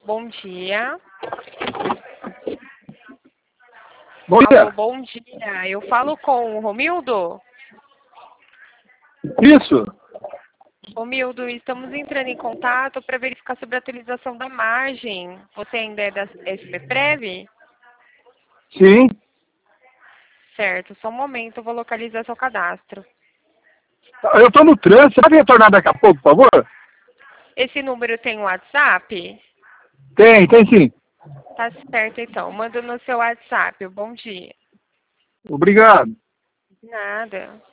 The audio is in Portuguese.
Bom dia. Bom dia. Alô, bom dia. Eu falo com o Romildo? Isso. Romildo, estamos entrando em contato para verificar sobre a atualização da margem. Você ainda é da SPPrev? Sim. Certo, só um momento, eu vou localizar seu cadastro. Eu estou no trânsito. Você pode retornar daqui a pouco, por favor? Esse número tem WhatsApp? Tem sim. Tá certo, então. Mando no seu WhatsApp. Bom dia. Obrigado. Nada.